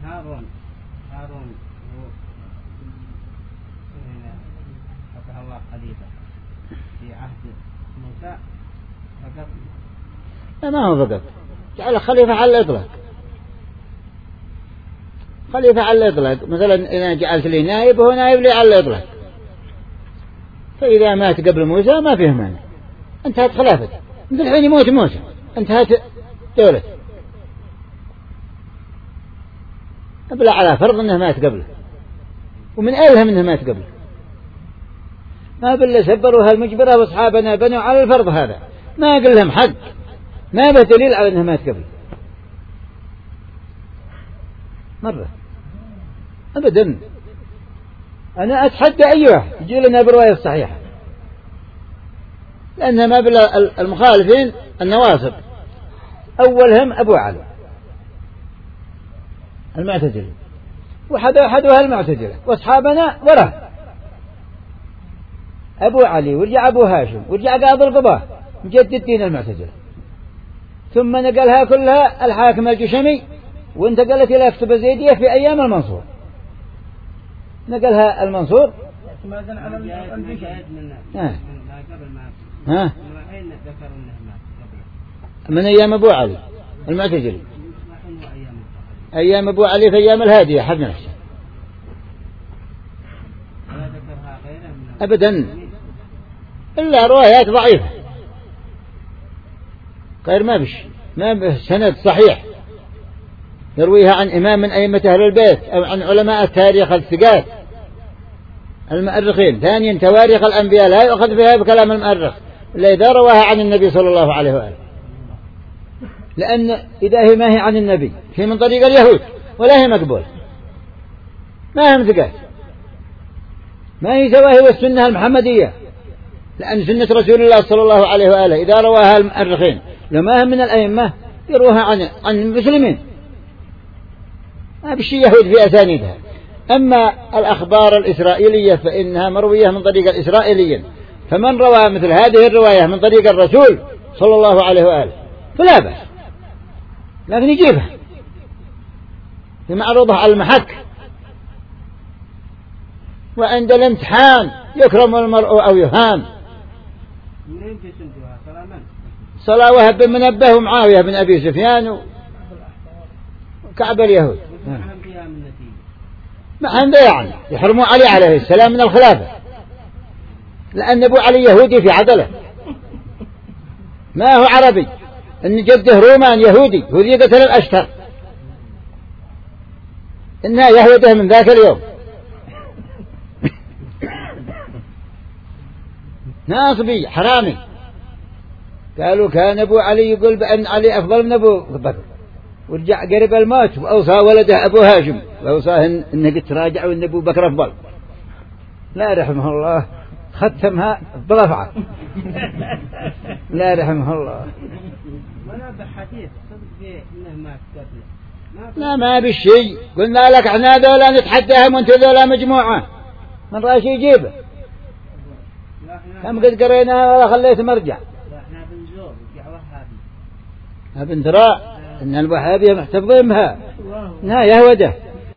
هارون فتح الله خليفة في عهد موسى فقط. ما هو فقط، جعل خليفة على الإطلاق، خليفة على الإطلاق. مثلا إذا جعلت لي نائب هو نائب لي على الإطلاق، فإذا مات قبل موسى ما فيه مانع، انتهت خلافته. مثل الحين يموت موسى انتهت دولته، أبلع على فرض أنه مات قبله، ومن ألهم أنه مات قبله، ما بل سبروها المجبرة وأصحابنا بنوا على الفرض هذا، ما قل لهم حق، ما به دليل على أنه مات قبله مرة أبدا. أنا أتحدى أي واحد يجي لنا برواية الصحيحة، لأن ما بل المخالفين النواصب أولهم أبو علي المعتزلي، وحدوها المعتزلة، وأصحابنا وراه أبو علي، ورجع أبو هاشم، ورجع قاضي القضاة مجدد الدين المعتزلة، ثم نقلها كلها الحاكم الجشمي، وانتقلت إلى كتب زيدية في أيام المنصور، نقلها المنصور. من أيام أبو علي المعتزلي، أيام أبو علي في أيام الهادية حد نفسه أبدا، إلا روايات ضعيفة غير ما به سند صحيح يرويها عن إمام من أئمة أهل البيت أو عن علماء التاريخ الثقات المؤرخين. ثانيا تواريخ الأنبياء لا يؤخذ بها بكلام المؤرخ إلا إذا رواها عن النبي صلى الله عليه وآله، لأن إذا هي ما هي عن النبي هي من طريق اليهود ولا هي مقبول، ما هم ثقات، ما هي سواهي والسنة المحمدية، لأن سنة رسول الله صلى الله عليه وآله إذا رواها المؤرخين لما هم من الأئمة يروها عن المسلمين، ما بشي يهود في أسانيدها. أما الأخبار الإسرائيلية فإنها مروية من طريق الإسرائيليين، فمن روى مثل هذه الرواية من طريق الرسول صلى الله عليه وآله فلا بأس، لكن يجيبها معروضة على المحك، وعند الامتحان يكرم المرء أو يهان. صلاة وهب بن منبه ومعاوية بن أبي سفيان وكعب اليهود ما عنده يعني يحرموا علي عليه السلام من الخلافة، لأن أبو علي يهودي في عدله، ما هو عربي، إن جده رومان يهودي قتل الأشتر، إنها يهوده من ذاك اليوم ناصبي حرامي. قالوا كان أبو علي يقول بأن علي أفضل من أبو بكر، ورجع قرب الموت وأوصى ولده أبو هاشم وأوصاه إنه تراجع وإن أبو بكر أفضل، لا رحمه الله ختمها بضفعة لا رحمه الله. لا ما بالشيء، قلنا لك احنا ذولا نتحداهم وانت ذولا مجموعة من رأي يجيبه، كم قد قريناها ولا خليت مرجع. ابن ترى ان الوهابية محتفظين بها انها يهودة